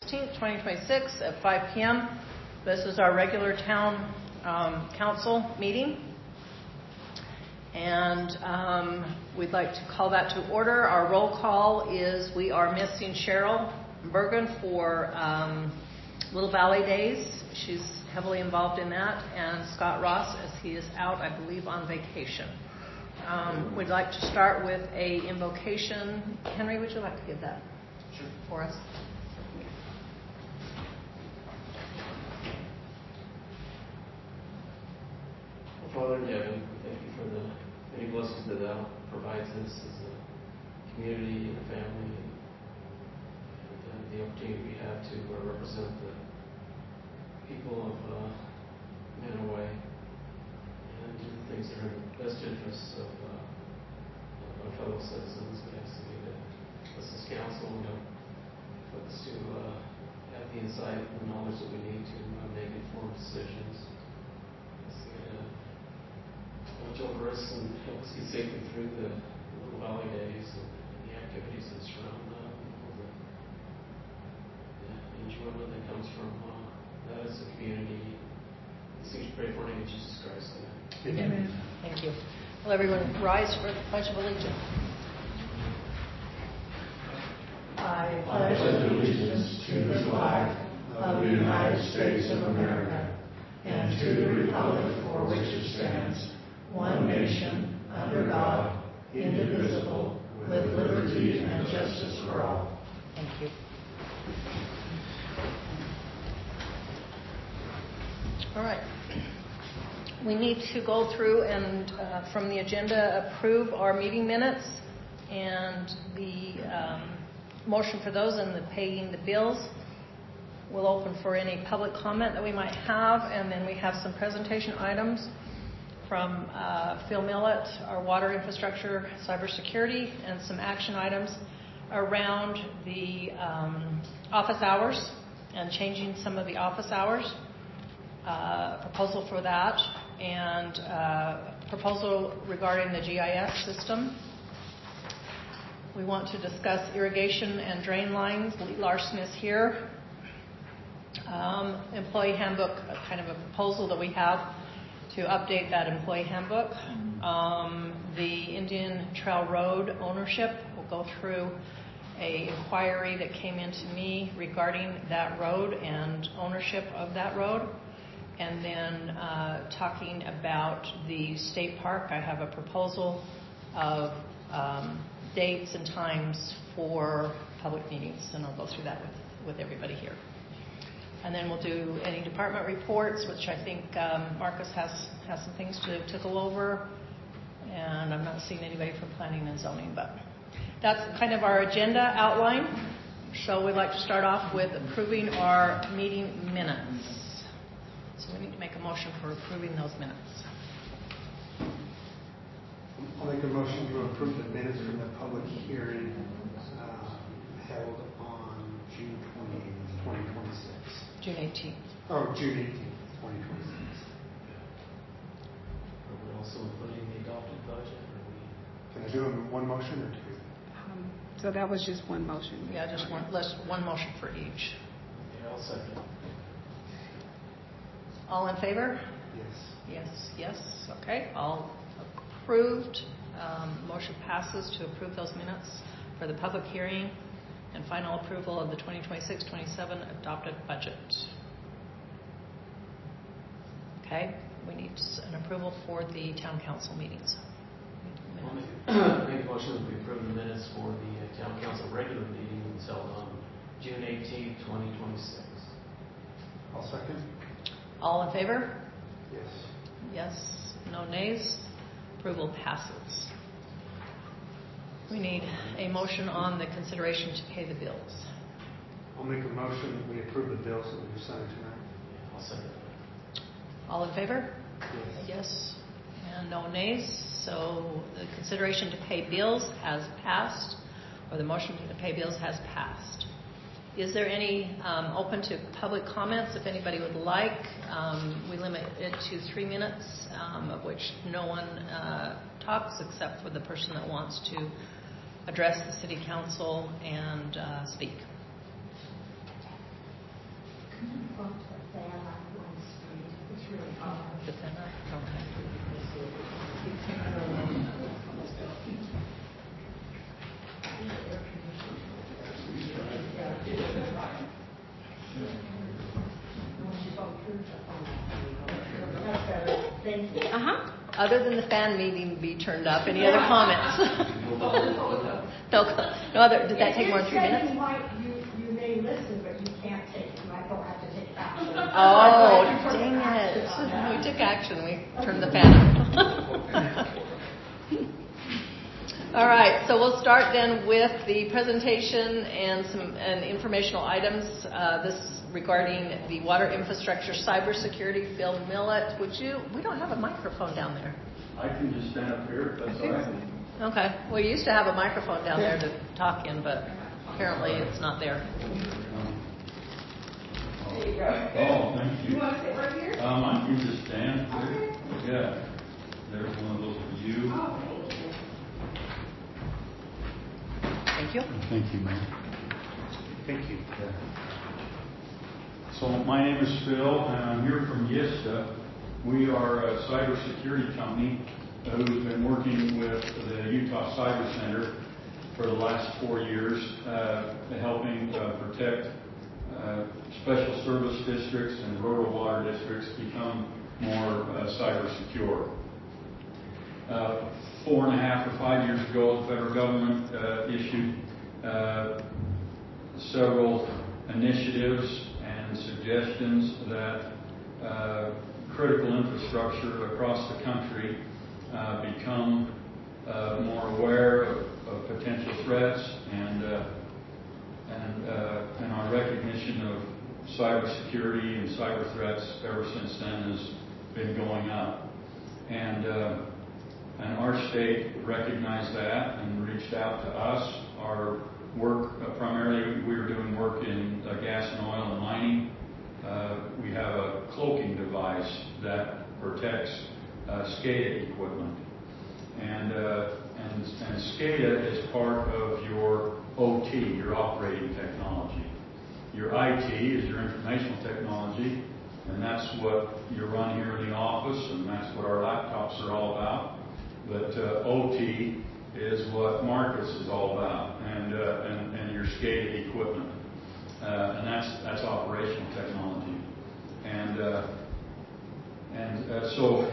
2026 at 5 p.m. This is our regular town council meeting. And we'd like to call that to order. Our roll call is we are missing Cheryl Bergen for Little Valley Days. She's heavily involved in that. And Scott Ross, as he is out, I believe, on vacation. We'd like to start with a invocation. Henry, would you like to give that for us? Father in heaven, we thank you for the many blessings that thou provides us as a community and a family, and the opportunity we have to represent the people of Manaway and do the things that are in the best interests of our fellow citizens. We ask that you bless this council and help us to have the insight and the knowledge that we need to make informed decisions. Watch over us and help us get safely through the Little Valley Days and the activities that surround people, the enjoyment that comes from that as a community. These things we pray for in the name of Jesus Christ. Amen. Amen. Thank you. Will everyone rise for the Pledge of Allegiance? I pledge allegiance to the flag of the United States of America and to the republic for which it stands, one nation, under God, indivisible, with liberty and justice for all. Thank you. All right. We need to go through and, from the agenda, approve our meeting minutes and the motion for those and the paying the bills. We'll open for any public comment that we might have, and then we have some presentation items from Phil Millett, our water infrastructure, cybersecurity, and some action items around the office hours and changing some of the office hours. Proposal for that, and proposal regarding the GIS system. We want to discuss irrigation and drain lines. Lee Larson is here. Employee handbook, kind of a proposal that we have to update that employee handbook. The Indian Trail Road ownership, will go through a inquiry that came into me regarding that road and ownership of that road. And then talking about the state park, I have a proposal of dates and times for public meetings, and I'll go through that with everybody here. And then we'll do any department reports, which I think Marcus has some things to go over. And I'm not seeing anybody from planning and zoning, but that's kind of our agenda outline. So we'd like to start off with approving our meeting minutes. So we need to make a motion for approving those minutes. I'll make a motion to approve the minutes from the public hearing held on June 28th, 2026. June 18th. Oh, June 18th, 2026. Are we also including the adopted budget? Can I do them in one motion or two? So that was just one motion. Yeah, just one motion for each. Yeah, I'll second. All in favor? Yes. Yes. Okay. All approved. Motion passes to approve those minutes for the public hearing and final approval of the 2026-27 adopted budget. Okay. We need an approval for the town council meetings. I'll make a motion that we approve the minutes for the town council regular meeting that was held on June 18th, 2026. I'll second. All in favor? Yes. Yes. No nays. Approval passes. We need a motion on the consideration to pay the bills. I'll make a motion that we approve the bills that we presented tonight. I'll second. All in favor? Yes. Yes. And no nays. So the consideration to pay bills has passed, or the motion to pay bills has passed. Is there any open to public comments? If anybody would like, we limit it to 3 minutes, of which no one talks except for the person that wants to address the city council and speak. fan on one street. It's really hard. The center? Okay. That's better. Thank you. Other than the fan needing to be turned up, any other comments? No other. Did that take more than 3 minutes? You may listen, but you can't take. You might don't have to take action. Oh, dang it! We took action. We turned the fan up. All right, so we'll start then with the presentation and some informational items. This regarding the water infrastructure cybersecurity. Phil Millett, would you? We don't have a microphone down there. I can just stand up here if that's all right. Okay. We used to have a microphone down there to talk in, but apparently it's not there. There you go. Oh, thank you. You want to sit right here? I can just stand here. Yeah. There's one of those for you. Oh, thank you. Thank you. Thank you, ma'am. Thank you. So my name is Phil, and I'm here from YISTA. We are a cybersecurity company who's been working with the Utah Cyber Center for the last 4 years, helping protect special service districts and rural water districts become more cyber secure. 4.5 or 5 years ago, the federal government issued several initiatives and suggestions that critical infrastructure across the country become more aware of potential threats, and our recognition of cybersecurity and cyber threats ever since then has been going up. And our state recognized that and reached out to us. Our work, primarily we were doing work in gas and oil and mining. We have a cloaking device that protects SCADA equipment. And SCADA is part of your OT, your operating technology. Your IT is your informational technology, and that's what you run here in the office, and that's what our laptops are all about. But OT is what Marcus is all about, and your SCADA equipment, and that's operational technology. So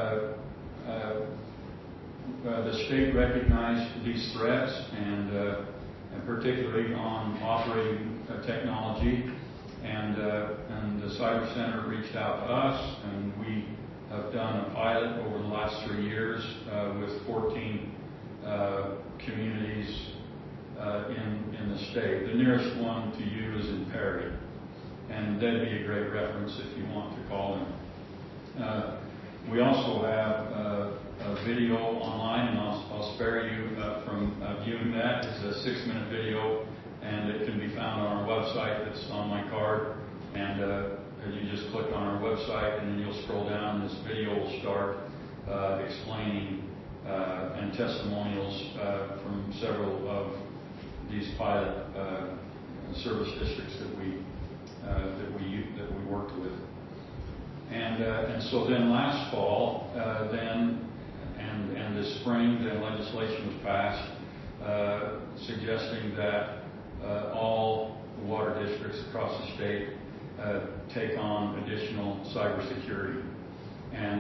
the state recognized these threats, and particularly on operating technology, and the Cyber Center reached out to us, and we have done a pilot over the last 3 years with 14 communities in the state. The nearest one to you is in Perry, and that'd be a great reference if you want to call them. We also have a video online, and I'll spare you from viewing that. It's a 6-minute video, and it can be found on our website. It's on my card, and you just click on our website, and then you'll scroll down, and this video will start explaining and testimonials from several of these pilot service districts that we worked with. And so then last fall, and this spring, then legislation was passed suggesting that all water districts across the state take on additional cybersecurity. And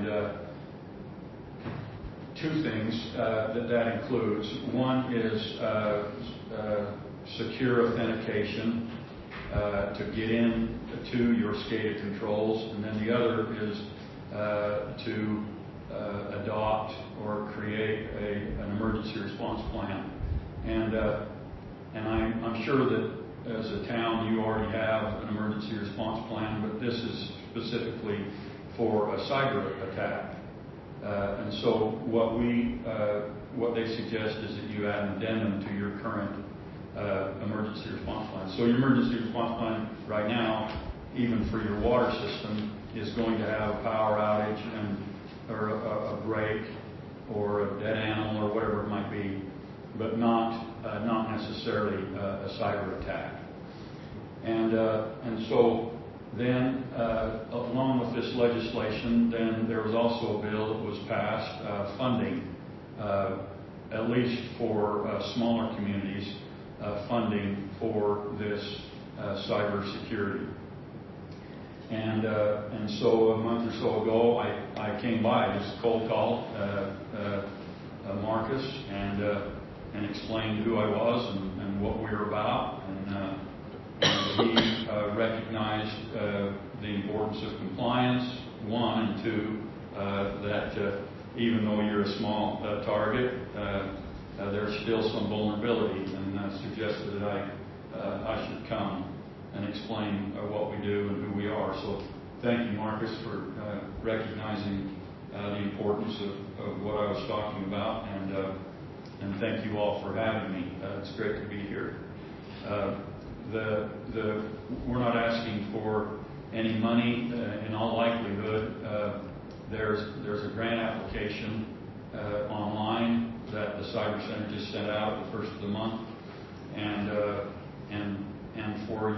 2 things that includes. One is secure authentication to get in to your SCADA controls, and then the other is to adopt or create an emergency response plan. And I'm sure that as a town you already have an emergency response plan, but this is specifically for a cyber attack. And so what they suggest is that you add an addendum to your current emergency response plan. So your emergency response plan right now, even for your water system, is going to have a power outage or a break or a dead animal or whatever it might be, but not necessarily a cyber attack. And so then, along with this legislation, then there was also a bill that was passed funding, at least for smaller communities, funding for this cybersecurity. And so a month or so ago, I came by, just cold called Marcus and explained who I was and what we were about. And he recognized the importance of compliance, one, and two, that even though you're a small target, there's still some vulnerability, and suggested that I should come and explain what we do and who we are. So thank you, Marcus, for recognizing the importance of what I was talking about, and thank you all for having me. It's great to be here. We're not asking for any money. In all likelihood, there's a grant application online that the Cyber Center just sent out at the first of the month, and for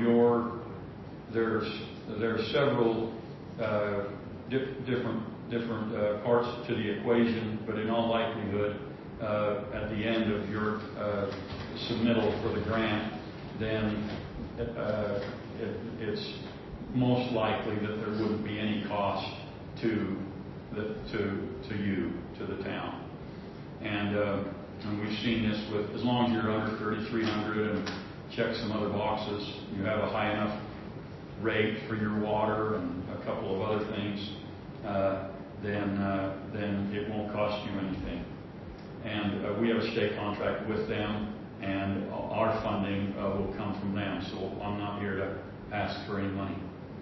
there's several different parts to the equation, but in all likelihood, at the end of your submittal for the grant, then it's most likely that there wouldn't be any cost to you, to the town. And we've seen this with, as long as you're under 3,300 and check some other boxes, you have a high enough rate for your water and a couple of other things, then it won't cost you anything. And we have a state contract with them, and our funding will come from them. So I'm not here to ask for any money.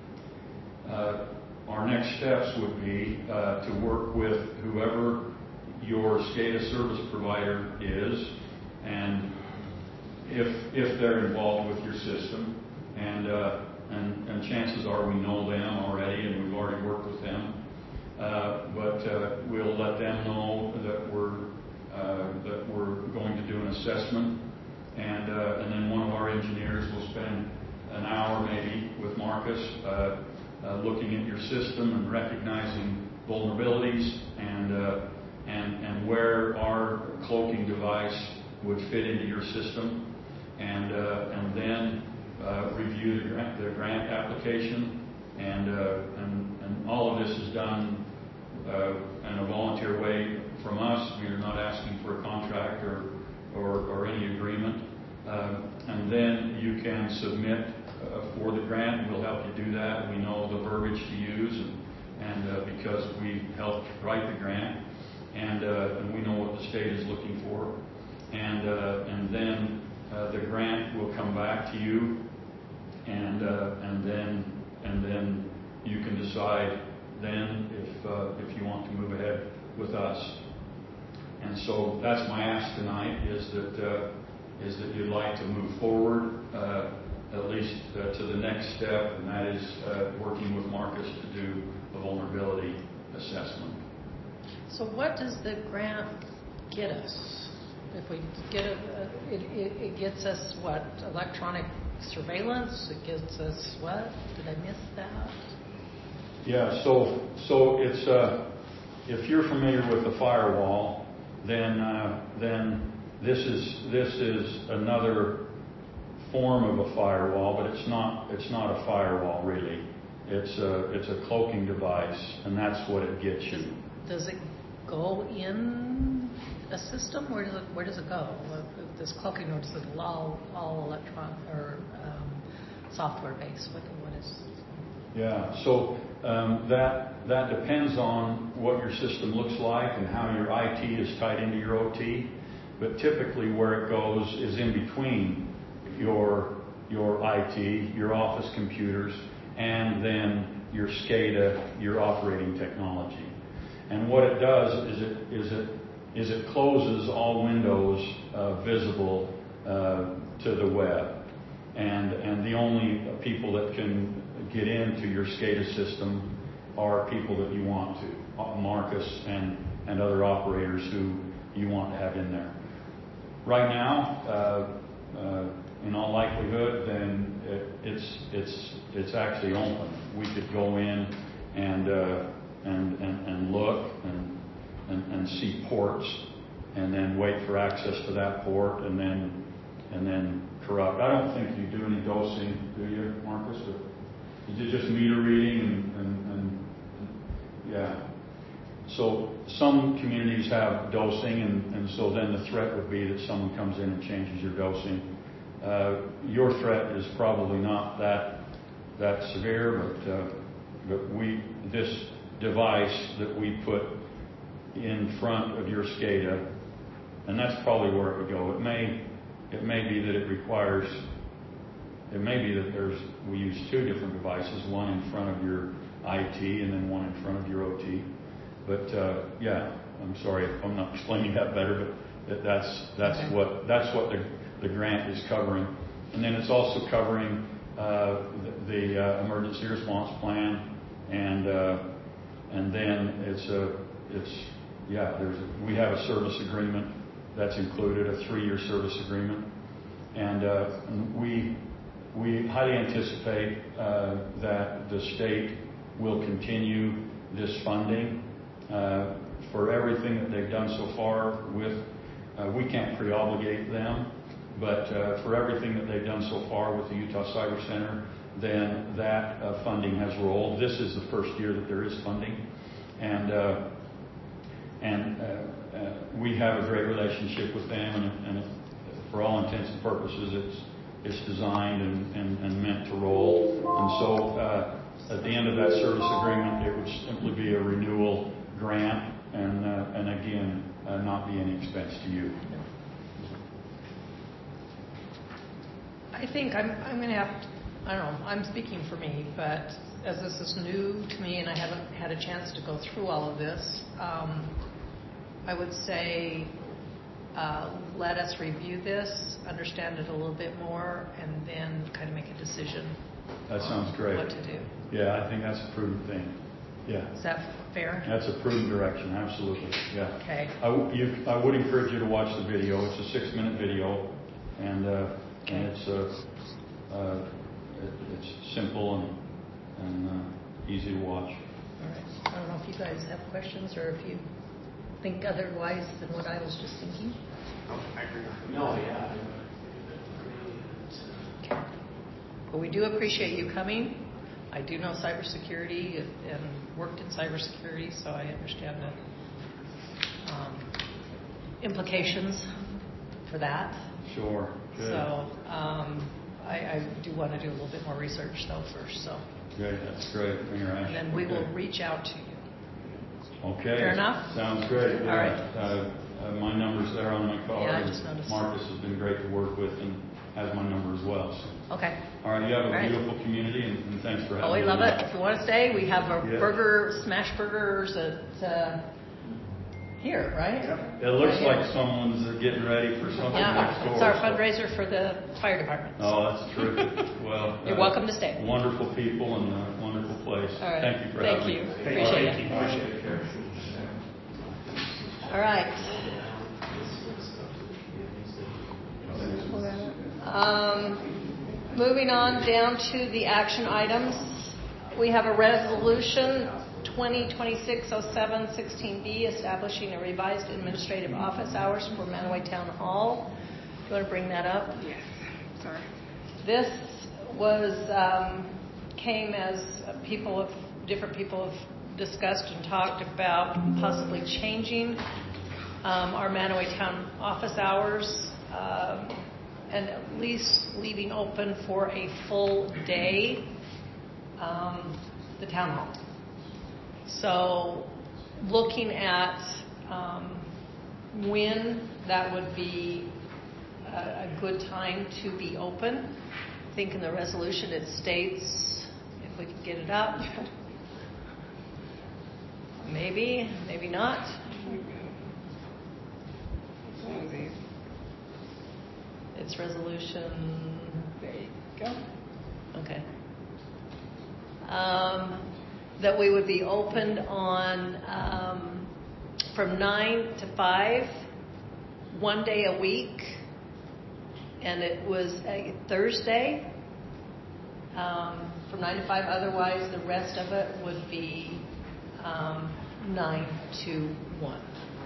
Our next steps would be to work with whoever your SCADA service provider is, and if they're involved with your system, and chances are we know them already and we've already worked with them, but we'll let them know that we're going to do an assessment, and then one of our engineers will spend an hour maybe with Marcus looking at your system and recognizing vulnerabilities and where our cloaking device would fit into your system, and then review the grant application, and all of this is done in a volunteer way from us. We are not asking for a contract or any agreement, and then you can submit for the grant. We'll help you do that. We know the verbiage to use, and because we helped write the grant, and we know what the state is looking for, and then the grant will come back to you, and then you can decide then if you want to move ahead with us. And so that's my ask tonight, is that you'd like to move forward at least to the next step, and that is working with Marcus to do a vulnerability assessment. So what does the grant get us? If we get it gets us what? Electronic surveillance? It gets us what? Did I miss that? Yeah, so it's if you're familiar with the firewall, then this is another form of a firewall, but it's not a firewall really. It's a cloaking device, and that's what it gets you. Does it go in a system? Where does it go? This cloaking, or is it all electronic or software based? What is? Yeah, so that depends on what your system looks like and how your IT is tied into your OT. But typically, where it goes is in between your IT, your office computers, and then your SCADA, your operating technology. And what it does is it closes all windows visible to the web, and the only people that can get into your SCADA system are people that you want to, Marcus and other operators who you want to have in there. Right now, in all likelihood, then it's actually open. We could go in and look and see ports, and then wait for access to that port, and then corrupt. I don't think you do any dosing, do you, Marcus? You do just meter reading and yeah. So some communities have dosing, and so then the threat would be that someone comes in and changes your dosing. Your threat is probably not that severe, but this device that we put in front of your SCADA, and that's probably where it would go. It may be that it requires. It may be that we use two different devices, one in front of your IT and then one in front of your OT. But yeah, I'm sorry if I'm not explaining that better, but that's what the grant is covering, and then it's also covering the emergency response plan, and then we have a service agreement that's included, a 3-year service agreement, and we highly anticipate that the state will continue this funding for everything that they've done so far. We can't pre-obligate them, but for everything that they've done so far with the Utah Cyber Center, then that funding has rolled. This is the first year that there is funding, and we have a great relationship with them, and for all intents and purposes, it's designed and meant to roll. And so at the end of that service agreement, it would simply be a renewal grant, and again, not be any expense to you. I think I'm going to have to, I don't know, I'm speaking for me, but as this is new to me and I haven't had a chance to go through all of this, I would say let us review this, understand it a little bit more, and then kind of make a decision. That sounds great. What to do. Yeah, I think that's a prudent thing. Yeah. Is that fair? That's a prudent direction, absolutely. Yeah. Okay. I would encourage you to watch the video. It's a 6-minute video, and it's simple and easy to watch. All right. I don't know if you guys have questions or if you think otherwise than what I was just thinking. I agree. No, yeah. Okay. Well, we do appreciate you coming. I do know cybersecurity and worked in cybersecurity, so I understand the implications for that. Sure. Good. So I do want to do a little bit more research, though, first. So. Good. That's great. And then we will reach out to you. Okay. Fair enough? Sounds great. All right. My number's there on my card. Yeah, I just noticed. Marcus has been great to work with and has my number as well. So. Okay. All right. You have a All right. beautiful community, and thanks for having me. Oh, we love it. If you want to stay, we have a Yeah. smash burgers at here, right? It looks Right here. like someone's getting ready for something next door. It's our so- fundraiser for the fire department. Oh, that's terrific. Well, You're welcome to stay. Wonderful people and a wonderful place. All right. Thank you for Thank having you. me. Appreciate it. Appreciate it. All right. Pull that up. Moving on down to the action items. We have a resolution 2026-07-16B establishing a revised administrative office hours for Manaway Town Hall. Do you want to bring that up? Yes. Sorry. This was came as different people have discussed and talked about possibly changing our Manaway Town office hours and at least leaving open for a full day the town hall. So looking at when that would be a good time to be open. I think in the resolution it states, if we could get it up, maybe not. It's resolution. There you go. Okay. That we would be opened on from 9 to 5, one day a week, and it was a Thursday from 9 to 5. Otherwise, the rest of it would be 9 to 1.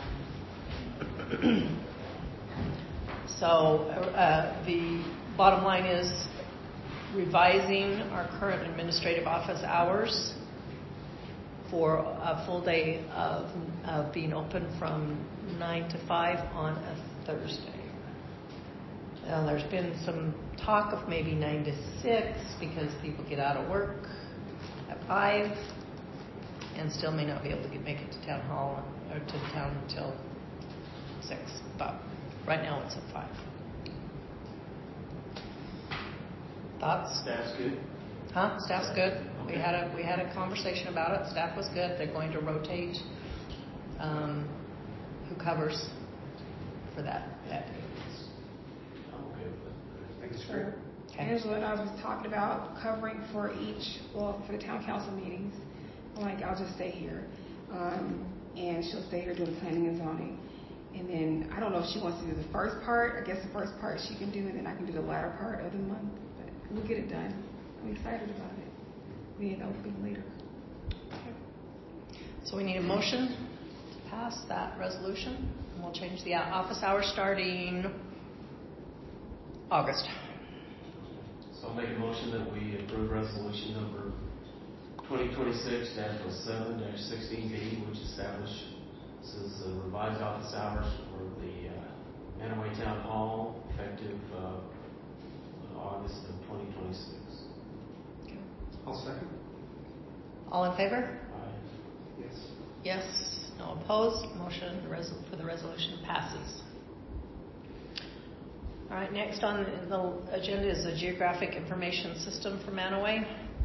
So the bottom line is revising our current administrative office hours for a full day of being open from 9 to 5 on a Thursday. Now, there's been some talk of maybe 9 to 6 because people get out of work at 5 and still may not be able to make it to town hall or to town until 6. But right now it's at 5. Thoughts? Staff's good. Huh? Staff's good. Okay. We had a conversation about it. Staff was good. They're going to rotate who covers for that day. I'm okay with it. I think it's great. Okay. Angela and I was talking about covering for for the town council meetings. I'm like, I'll just stay here. And she'll stay here doing planning and zoning. And then I don't know if she wants to do the first part. I guess the first part she can do, and then I can do the latter part of the month. But we'll get it done. I'm excited about it. We end up being later. So we need a motion to pass that resolution. And we'll change the office hours starting August. So I'll make a motion that we approve resolution number 2026-07-16B, which establishes revised office hours for the Manaway Town Hall effective August of 2026. I'll second. All in favor? Aye. Yes. Yes. No opposed. Motion for the resolution passes. All right. Next on the agenda is the Geographic Information System for Manaway.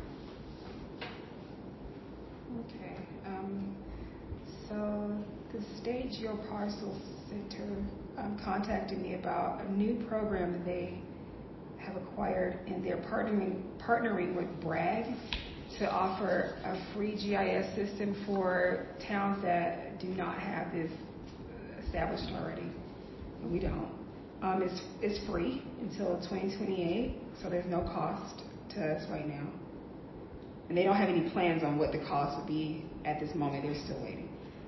Okay. So the State Geoparcel Center contacted me about a new program that they have acquired, and they're partnering with Bragg to offer a free GIS system for towns that do not have this established already. And we don't. It's free until 2028, so there's no cost to us right now. And they don't have any plans on what the cost would be at this moment. They're still waiting.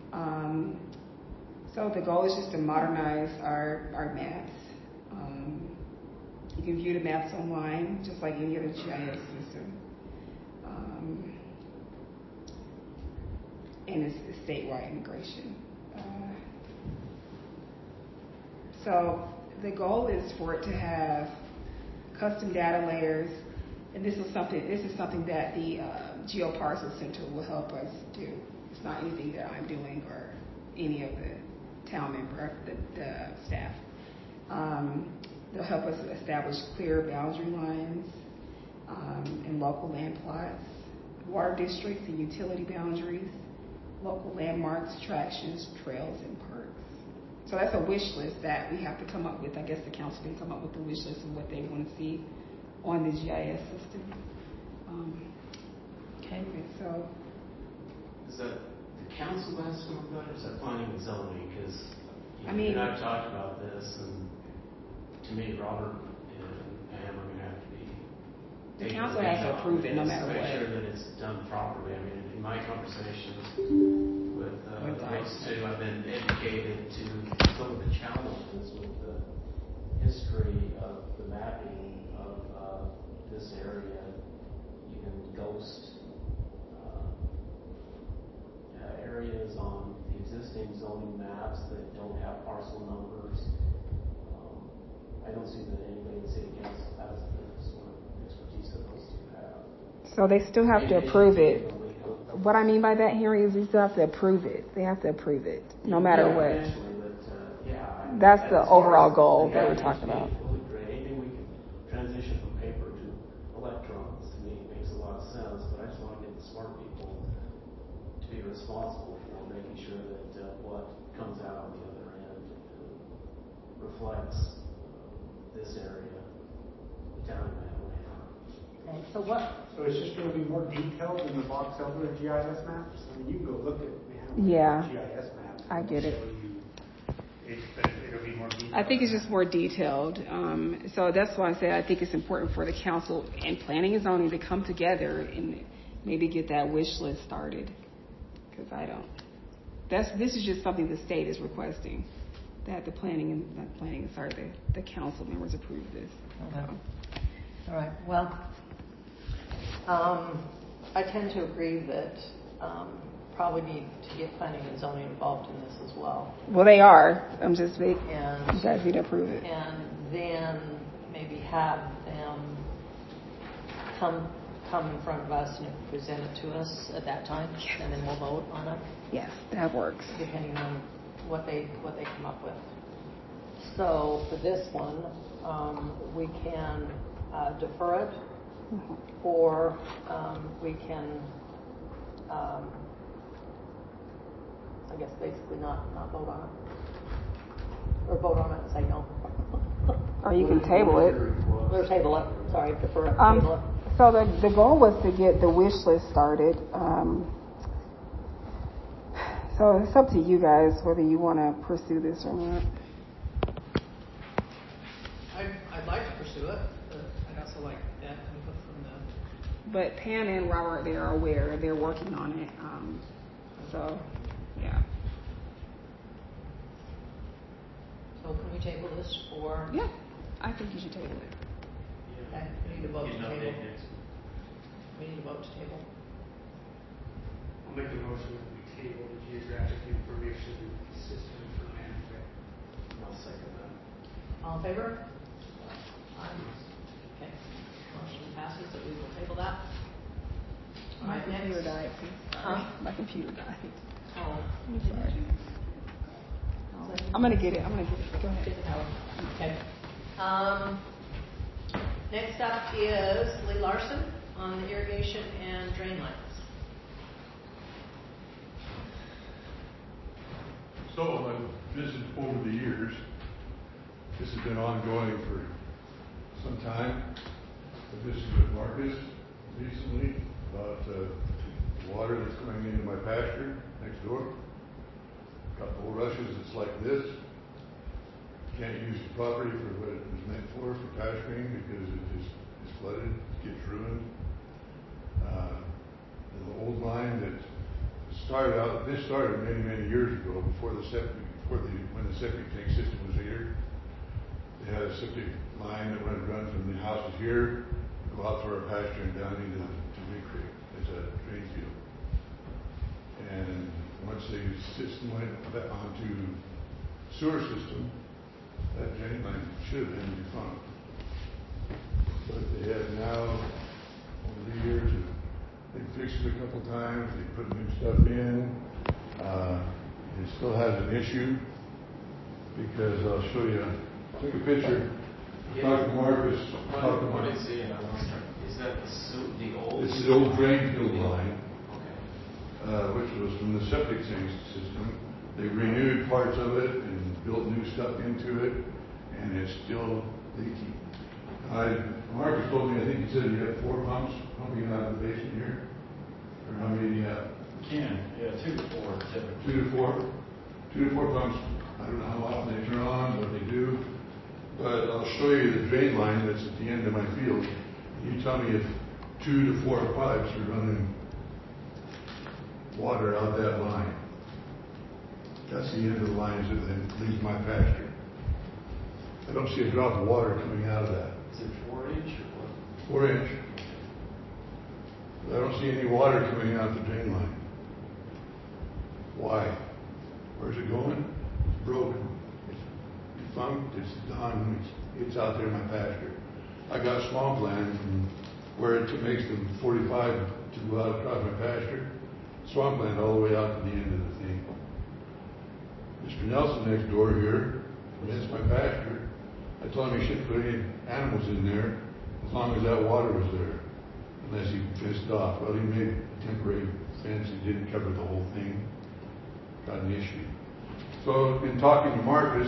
So the goal is just to modernize our maps. You can view the maps online, just like any other GIS system. And it's statewide integration. So the goal is for it to have custom data layers, and this is something that the Geoparcel Center will help us do. It's not anything that I'm doing or any of the town member, the staff. They'll help us establish clear boundary lines and local land plots, water districts and utility boundaries, local landmarks, attractions, trails, and parks. So that's a wish list that we have to come up with. I guess the council can come up with a wish list of what they want to see on the GIS system. Okay. So Is that the council has to work on it, or is that planning and zoning? Because I mean, you and I've talked about this, and to me, Robert and Pam are going to have to be. the council has to approve it no matter Make what. sure that it's done properly. I mean, in my conversations with those two, I've been educated to some of the challenges with the history of the mapping of this area. You can ghost areas on the existing zoning maps that don't have parcel numbers. I don't see that anybody in the city council has the sort of expertise that those two have. So they still have to approve it. What I mean by that, Henry, is they still have to approve it. They have to approve it, no matter what. Eventually, but That's the overall goal that we're talking about. Great. Anything we can transition from paper to electrons, to me, makes a lot of sense. But I just want to get the smart people to be responsible for making sure that what comes out on the other end reflects this area, the town of Manaway. Okay. So what? So it's just going to be more detailed than the Box Elder GIS maps? I mean, you can go look at Yeah. GIS maps. I get it. But it'll be more more detail? I think it's just more detailed. So that's why I say I think it's important for the council and planning and zoning to come together and maybe get that wish list started. Because this is just something the state is requesting, that the council members approve this. Okay. All right. Well, I tend to agree that probably need to get planning and zoning involved in this as well. Well, they are. I'm just you And guys need to approve it. and then maybe have them come in front of us and present it to us at that time, and then we'll vote on it, Yes, that works. depending on what they come up with. So for this one, we can defer it, or we can, I guess, basically not vote on it, or vote on it and say no. Or you can table it. Or table it. Sorry, defer it. Table it. So the goal was to get the wish list started. So it's up to you guys whether you want to pursue this or not. I'd like to pursue it, but I'd also like that input from the. But Pam and Robert, they are aware. They're working on it. So, yeah. So can we table this for? Yeah, I think you should table it. Okay, we need to vote to table. We need to vote to table. I'll make a motion that we table the geographic information system for landfill. I'll second that. All in favor? Aye. Okay. Motion passes that we will table that. All My right, computer next. died. Huh? My computer died. Oh, I'm sorry. I'm gonna get it. Go ahead. okay. Next up is Lee Larson on the irrigation and drain lines. So, this is over the years. This has been ongoing for some time. But this is with Marcus recently about water that's going into my pasture next door. Got bulrushes that's like this. Can't use the property for what it was meant for pasturing, because it just is flooded, gets ruined. The old line that started out, this started many years ago, when the septic tank system was here. They had a septic line that would run from the houses here, go out to our pasture and down into Big Creek as a drain field. And once the system went onto sewer system, that drain line should have been defunct. But they have now, over the years, they fixed it a couple times, they put new stuff in. It still has an issue, because I'll show you, I took a picture, talked to Marcus, What is it? Is that the old? It's the old drain field line, Okay. which was from the septic tank system. They renewed parts of it and built new stuff into it, and it's still leaky. Marcus told me, I think he said you have 4 pumps pumping out of the basement here. Or how many do you have? 2 to 4 typically. 2 to 4? 2 to 4 pumps. I don't know how often they turn on, what they do. But I'll show you the drain line that's at the end of my field. You tell me if 2 to 4 pipes are running water out that line. That's the end of the lines that leaves my pasture. I don't see a drop of water coming out of that. Is it 4-inch or what? 4-inch. I don't see any water coming out the drain line. Why? Where's it going? It's broken. It's defunct. It's done. It's out there in my pasture. I got swampland from where it makes the 45 to go out across my pasture. Swampland all the way out to the end of the thing. Mr. Nelson next door here, that's my pasture. I told him he shouldn't put any animals in there as long as that water was there, unless he fenced off. Well, he made a temporary fence. He didn't cover the whole thing. Got an issue. So, in talking to Marcus,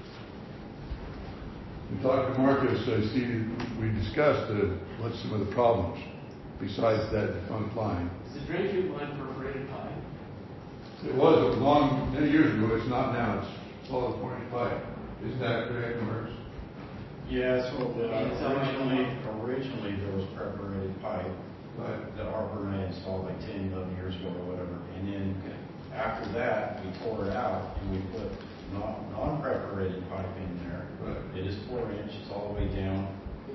I see we discussed what's some of the problems besides that defunct line. Is the drain tube line perforated pipe? It was many years ago. It's not now. It's solid 40 pipe. Is that correct, Mark? Yeah, so originally there was perforated pipe that Harper and I installed like 10, 11 years ago or whatever. And then after that, we tore it out and we put non-perforated pipe in there. Right. It is 4 inch, it's all the way down.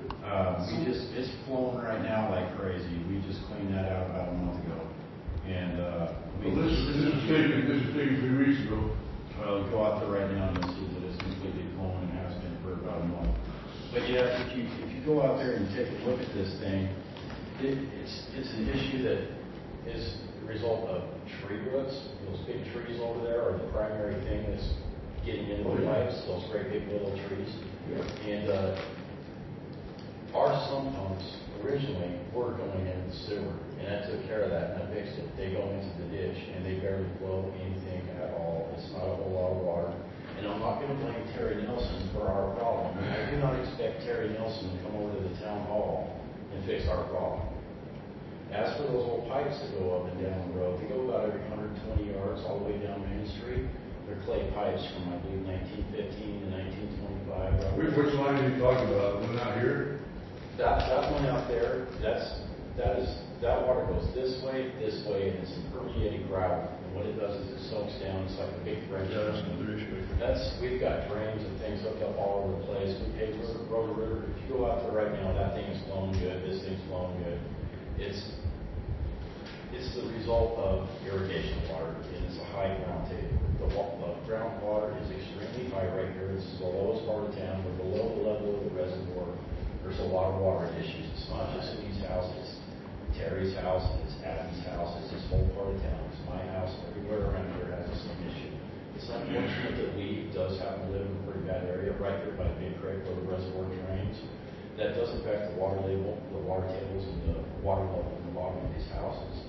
It's flowing right now like crazy. We just cleaned that out about a month ago. And This is taken 3 weeks ago. well, go out there right now and you'll see that it's completely flowing and has been for about a month. But yeah, if you go out there and take a look at this thing, it's an issue that is the result of tree roots. Those big trees over there are the primary thing that's getting into the pipes, those great big willow trees. Yeah. And our sump pumps originally were going into the sewer, and I took care of that and I fixed it. They go into the ditch and they barely flow anything at all. It's not a whole lot of water. And I'm not going to blame Terry Nelson for our problem. I do not expect Terry Nelson to come over to the town hall and fix our problem. As for those old pipes that go up and down the road, they go about every 120 yards all the way down Main Street. They're clay pipes from, I believe, 1915 to 1925. Which line are you talking about? The one out here? That one out there, that water goes this way, and it's impermeated gravel. And what it does is it soaks down. It's like a big French. Yeah, that's another issue. We've got drains and things hooked up all over the place. We paved Road River. If you go out there right now, that thing is flowing good. This thing's flowing good. It's the result of irrigation water. It is a high ground table. The groundwater is extremely high right here. This is the lowest part of town. We're below the level of the reservoir. There's a lot of water issues. It's not just Lee's house. It's Terry's house. It's Adam's house. It's this whole part of town. It's my house. Everywhere around here has the same issue. It's unfortunate that Lee does happen to live in a pretty bad area right there by Big Creek where the reservoir drains. That does affect the water tables, and the water level in the bottom of these houses.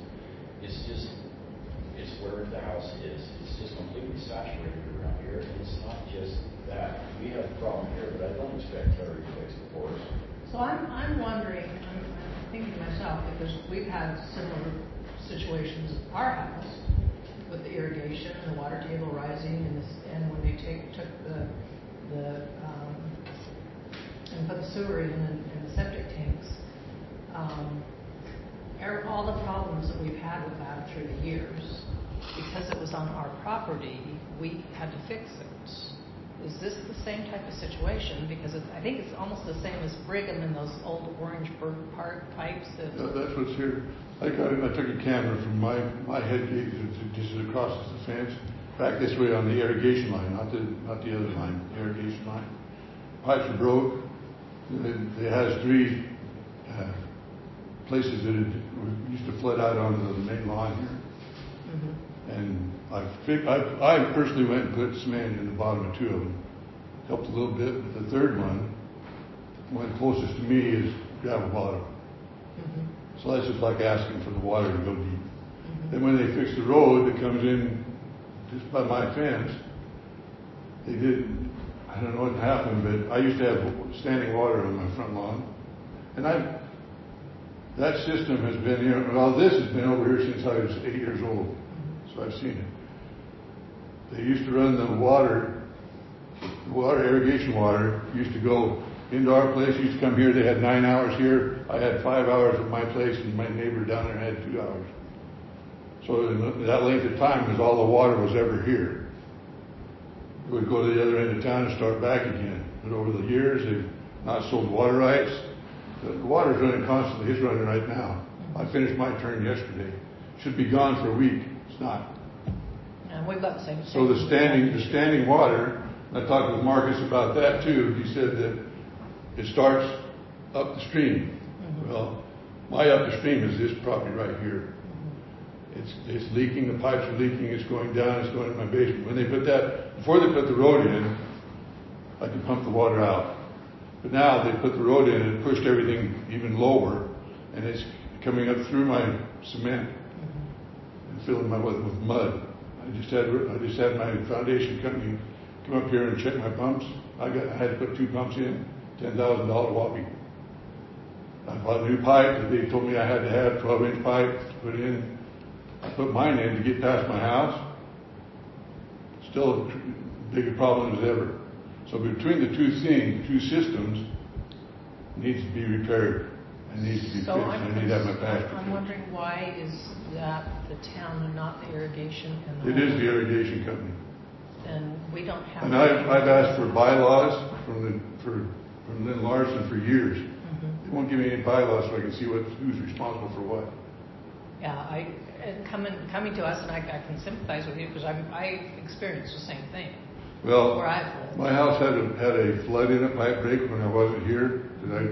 It's where the house is. It's just completely saturated around here. And it's not just that. We have a problem here, but I don't expect Terry to fix it for us. So I'm wondering, I'm thinking to myself, because we've had similar situations at our house with the irrigation and the water table rising, and when they took and put the sewer in and the septic tanks, all the problems that we've had with that through the years, because it was on our property, we had to fix it. Is this the same type of situation? Because I think it's almost the same as Brigham and those old Orangeburg Park pipes. That's what's here. I took a camera from my head gate just across the fence, back this way on the irrigation line, not the other line, the irrigation line. Pipes are broke. It has 3 places that it used to flood out onto the main lawn here. Mm-hmm. And I personally went and put cement in the bottom of 2 of them. Helped a little bit, but the third one closest to me is gravel bottom. Mm-hmm. So that's just like asking for the water to go deep. Mm-hmm. Then when they fixed the road that comes in just by my fence, they did, I don't know what happened, but I used to have standing water on my front lawn. And that system has been here, well, this has been over here since I was 8 years old. So I've seen it. They used to run the water, irrigation water, used to go into our place, used to come here. They had 9 hours here. I had 5 hours at my place, and my neighbor down there had 2 hours. So in that length of time was all the water was ever here. It would go to the other end of town and start back again. But over the years, they've not sold water rights. The water's running constantly. It's running right now. I finished my turn yesterday. Should be gone for a week. It's not. And we've got the same. So the standing water, I talked with Marcus about that too. He said that it starts up the stream. Mm-hmm. Well, my up the stream is this property right here. Mm-hmm. It's leaking. The pipes are leaking. It's going down. It's going to my basement. Before they put the road in, I could pump the water out. But now they put the road in and it pushed everything even lower, and it's coming up through my cement and filling with mud. I just had my foundation company come up here and check my pumps. I had to put 2 pumps in, $10,000 whopping. I bought a new pipe that they told me I had to have, 12-inch pipe to put in. I put mine in to get past my house. Still a bigger problem as ever. So between the two systems, needs to be repaired and needs to be fixed. I need to have my pasture I'm fixed. wondering why is that the town and not the irrigation? And It is the irrigation company. And we don't have. And I've asked for bylaws from Lynn Larson for years. They won't give me any bylaws so I can see who's responsible for what. Yeah, and coming to us, and I can sympathize with you because I experienced the same thing. Well, Where I've lived. my house had a flood in it, pipe break when I wasn't here.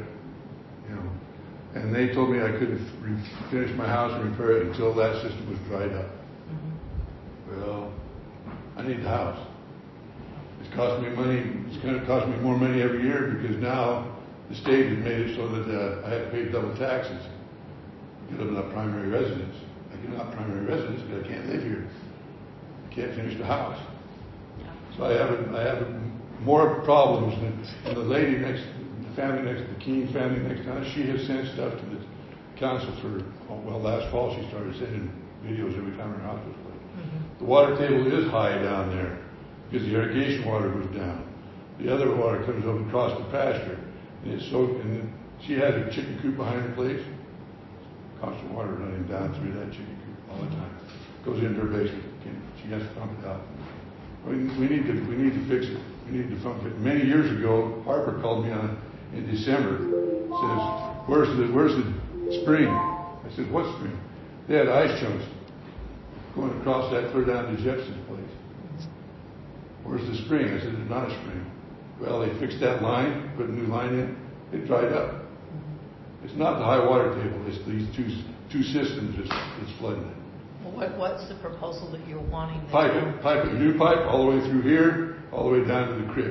And they told me I couldn't finish my house and repair it until that system was dried up. Well, I need the house. It's costing me money. It's going to cost me more money every year because now the state has made it so that I have to pay double taxes. I live in a primary residence. I can have primary residence, but I can't live here. I can't finish the house. So I have more problems than the lady next, the family next, the Keene family next to us. She has sent stuff to the council for, last fall she started sending videos every time her house was flooded. The water table is high down there because the irrigation water goes down. The other water comes up across the pasture, and it's soaked. And then she has a chicken coop behind her place. Constant water running down through that chicken coop all the time. Goes into her basement. She has to pump it out. We need to fix it. We need to pump it. Many years ago, Harper called me in December. Says, "Where's the spring?" I said, "What spring?" They had ice chunks going across that clear down to Jepson's place. "Where's the spring?" I said, "There's not a spring." Well, they fixed that line, put a new line in. It dried up. It's not the high water table. It's these two systems that's flooding it. Well, what's the proposal that you're wanting? Pipe it, new pipe all the way through here, all the way down to the creek.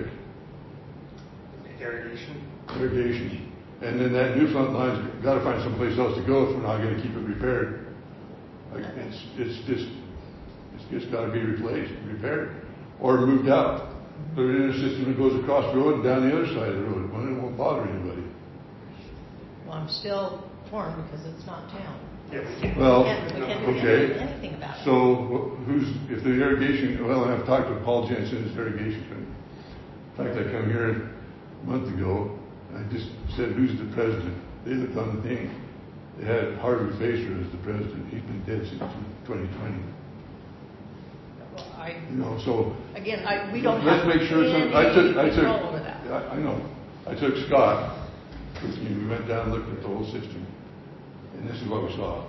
Irrigation. And then that new front line's got to find someplace else to go if we're not going to keep it repaired. It's just got to be replaced, repaired, or moved out. Put it in a system that goes across the road and down the other side of the road. Well, it won't bother anybody. Well, I'm still torn because it's not town. Well, we can't do okay. anything about it. So if the irrigation, and I've talked to Paul Jensen, his irrigation company. In fact, I come here a month ago, and I just said, "Who's the president?" They looked on the thing. They had Harvey Facer as the president. He's been dead since 2020. Well, so again, we don't let's have make sure any control over that. I know. I took Scott with me. We went down and looked at the whole system. And this is what we saw.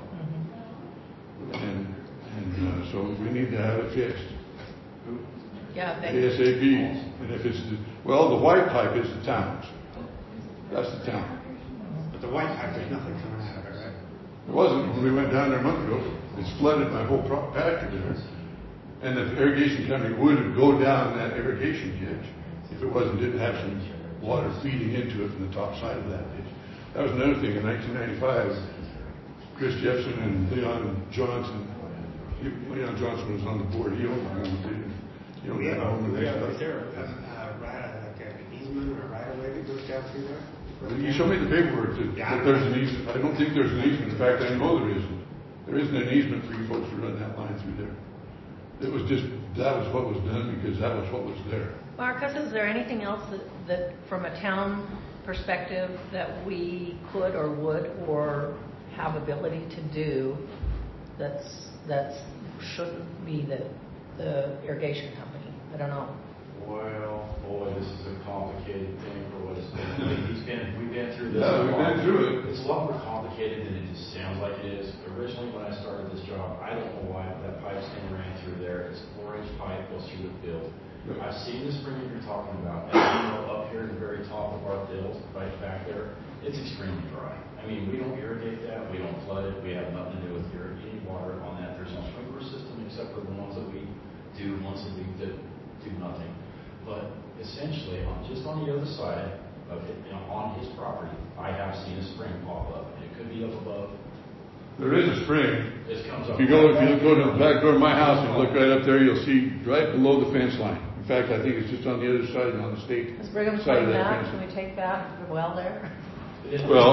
And so we need to have it fixed. Yeah, ASAP. And if it's the white pipe is the town's. That's the town. But the white pipe, there's nothing coming out of it, right? There wasn't when we went down there a month ago. It's flooded my whole pasture there. And the irrigation company would go down that irrigation ditch if it didn't have some water feeding into it from the top side of that ditch. That was another thing in 1995. Chris Jepson and Leon Johnson. Leon Johnson was on the board. He owned the home. He owned that home. Is there like an easement or a right of way that goes down through there? You show me the paperwork that there's an easement. I don't think there's an easement. In fact, I know there isn't. There isn't an easement for you folks to run that line through there. That was what was done because that was what was there. Marcus, is there anything else that from a town perspective that we could or would or have ability to do that shouldn't be the irrigation company? I don't know. Well, boy, this is a complicated thing for what it's been. We've been through this. Yeah, we've been through it. It's a lot more complicated than it just sounds like it is. Originally, when I started this job, I don't know why that pipe thing ran through there. It's a 4-inch pipe, goes through the field. Yeah. I've seen the spring that you're talking about. And up here at the very top of our field, right back there, it's extremely dry. I mean, we don't irrigate that. We don't flood it. We have nothing to do with irrigating water on that. There's no sprinkler system except for the ones that we do once a week that do nothing. But essentially, just on the other side of it, on his property, I have seen a spring pop up. And it could be up above. There is a spring. It comes up. If you go to the back door of my house and look right up there, you'll see right below the fence line. In fact, I think it's just on the other side, on the state Is Brigham side of playing that that? fence. Can we take that well there? Well,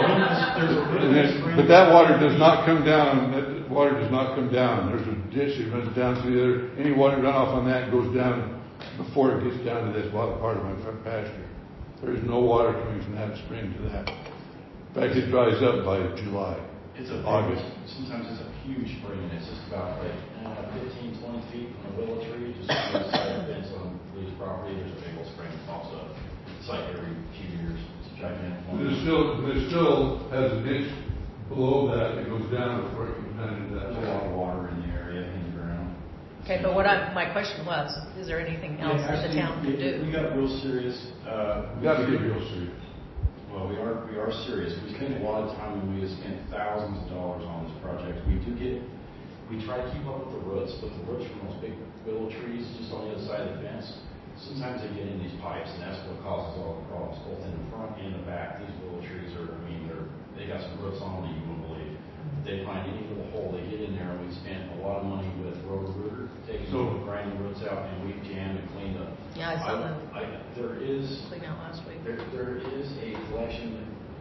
but that water does not come down. That water does not come down. There's a ditch that runs down through there. Any water runoff on that goes down before it gets down to this bottom part of my front pasture. There is no water coming from that spring to that. In fact, it dries up by July. It's a August. Sometimes it's a huge spring, and it's just about like 15, 20 feet from a willow tree, just on the side of the fence on Lee's property. There's a big old spring that pops up. It's like every few years. It's a gigantic one. But it still has a ditch below that that goes down before it comes down into that. There's a lot of water in the area, in the ground. Okay, but my question was, is there anything else that the town could do? We got real serious. We got to get real serious. Well, we are serious. We spend a lot of time, and we have spent thousands of dollars on this project. We try to keep up with the roots, but the roots from those big willow trees just on the other side of the fence, sometimes they get in these pipes, and that's what causes all the problems, both in the front and the back. These willow trees they got some roots on them that you wouldn't believe. They find any little hole, they get in there, and we spent a lot of money with Roto-Rooter, grinding the roots out, and we jammed and cleaned up. Yeah, I saw that. There is Clean out last week. There is a collection,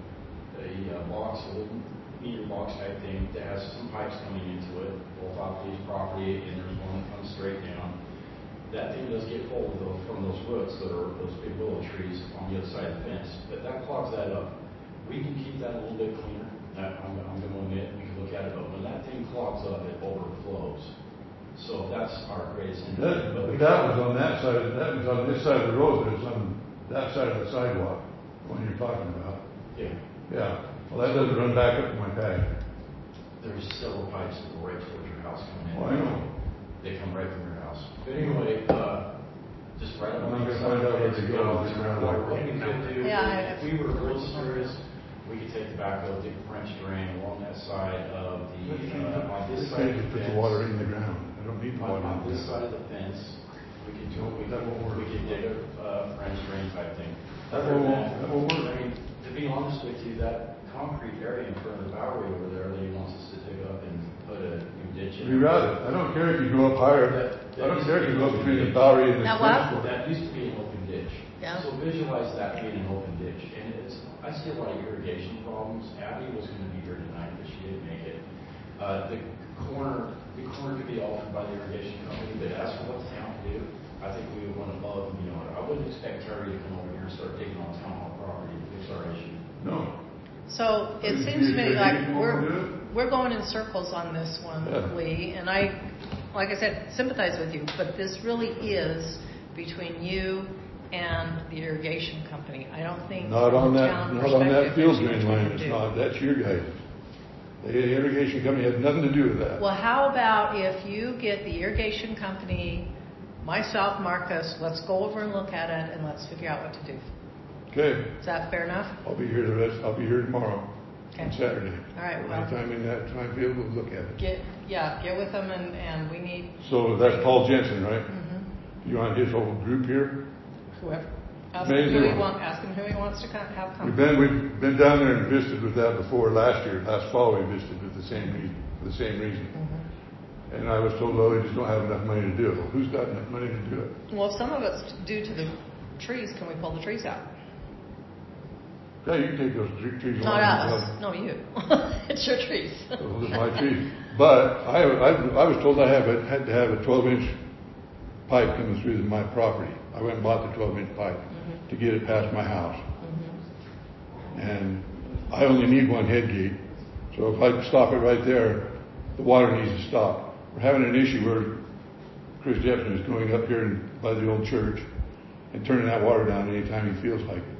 a box, a little meter box type thing that has some pipes coming into it, both off Lee's property, and there's one that comes straight down. That thing does get full from those roots that are those big willow trees on the other side of the fence, but that clogs that up. We can keep that a little bit cleaner. I'm going to admit we can look at it, but when that thing clogs up, it overflows. So that's our greatest That was on that side. That was on this side of the road. That's on that side of the sidewalk. The one you're talking about. Yeah. Yeah. Well, that doesn't run back up to my pasture. There's several pipes that go right towards your house coming in. Oh, I know. They come right from your house. But anyway, just right I'm along not the going to find out where they go. What we could do, Yeah, if we were real serious, we could take the backhoe, dig a French drain along that side of the, on this side of the Put fence. the water in the ground. I don't need the water. On this side of the fence, we could dig a French drain type thing. That won't work. I mean, to be honest with you, that concrete area in front of the Bowery over there, that he wants us to dig up and put a new ditch in. You got it. I don't care if you go up higher. I don't care if you go between the Bowery and the Now what? fence. That used to be an open ditch. Yeah. So visualize that being an open ditch. And I see a lot of irrigation problems. Abby was going to be here tonight, but she didn't make it. The corner could be altered by the irrigation company, but as for what the town can do, I think we would want to love, I wouldn't expect Terry to come over here and start digging on town hall property to fix our issue. No. So it seems to me like we're going in circles on this one, Lee, and I, like I said, sympathize with you, but this really is between you and the irrigation company. I don't think Not on that field there's drain much we line. can It's do. not. That's your guys. The irrigation company has nothing to do with that. Well, how about if you get the irrigation company, myself, Marcus, let's go over and look at it and let's figure out what to do. Okay. Is that fair enough? I'll be here I'll be here tomorrow. Okay. On Saturday. All right. Well, Anytime in that time field, we'll look at it. get with them and we need. So that's Paul Jensen, right? Mm-hmm. You want his whole group here? Whoever. Ask Amazing. him who he wants to have come. We've been down there and visited with that before last fall we visited with the same reason. Mm-hmm. And I was told, well, we just don't have enough money to do it. Well, who's got enough money to do it? Well, if some of it's due to the trees, can we pull the trees out? Yeah, you can take those trees Not along. us. No, you. It's your trees. Those are my trees. But I was told I had to have a 12-inch pipe coming through my property. I went and bought the 12-inch pipe to get it past my house. And I only need one head gate. So if I stop it right there, the water needs to stop. We're having an issue where Chris Jepson is going up here by the old church and turning that water down anytime he feels like it.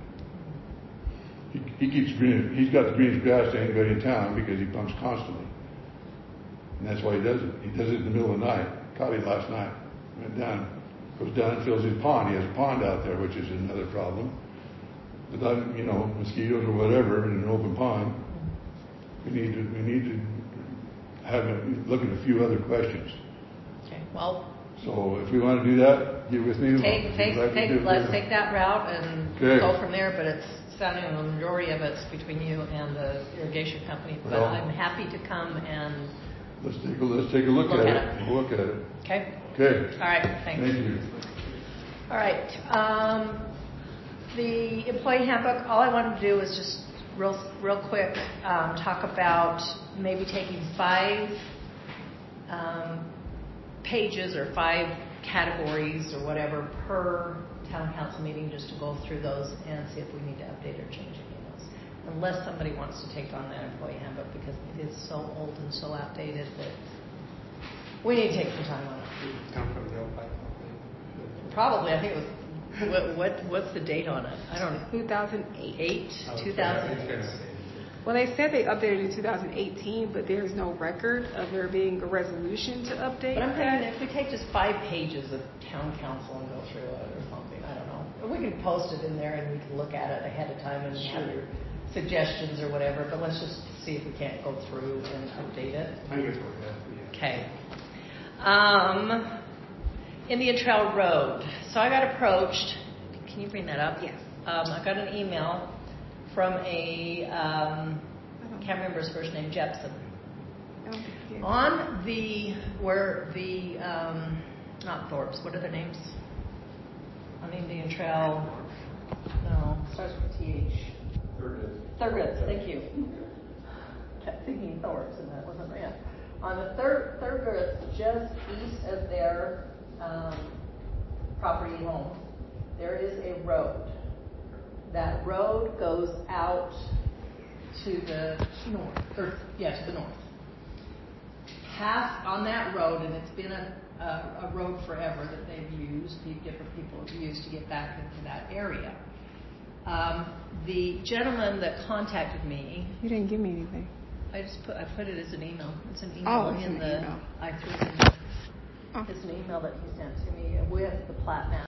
He's got the greenest grass to anybody in town because he pumps constantly. And that's why he does it. He does it in the middle of the night. Caught it last night. Goes down and fills his pond. He has a pond out there, which is another problem. Without, mosquitoes or whatever in an open pond, we need to look at a few other questions. Okay. Well. So if we want to do that, get with me. Let's take that route and Okay. go from there. But it's sounding the majority of it's between you and the irrigation company. But Well, I'm happy to come and. Let's take a look at it. We'll look at it. Okay. Okay. All right. Thanks. Thank you. All right. The employee handbook, all I wanted to do is just real quick talk about maybe taking 5 pages or 5 categories or whatever per town council meeting, just to go through those and see if we need to update or change any of those. Unless somebody wants to take on that employee handbook, because it is so old and so outdated that we need to take some time on it. Come from the old pipe. Probably, I think it was, what's the date on it? I don't know. 2008. 2008. Well, they said they updated in 2018, but there's no record of there being a resolution to update But I'm thinking that. if we take just 5 pages of town council and go through it or something, I don't know. Or we can post it in there and we can look at it ahead of time and have your suggestions or whatever, but let's just see if we can't go through and update it. I guess we're good. Okay. Indian Trail Road. So I got approached. Can you bring that up? Yes. I got an email from a, can't remember his first name, Jepson. On the, where the, not Thorpes, what are their names? On the Indian Trail, no, starts with TH. Thurgood, thank you. Kept thinking Thorpes and that wasn't right. On the Thurgood, just east of their property home, there is a road. That road goes out to the north, to the north. Half on that road, and it's been a road forever that they've used, different people have used to get back into that area. The gentleman that contacted me, You didn't give me anything. I put it as an email. It's an email Oh, it's in an the. email. I threw it in. It's an email that he sent to me with the plat map.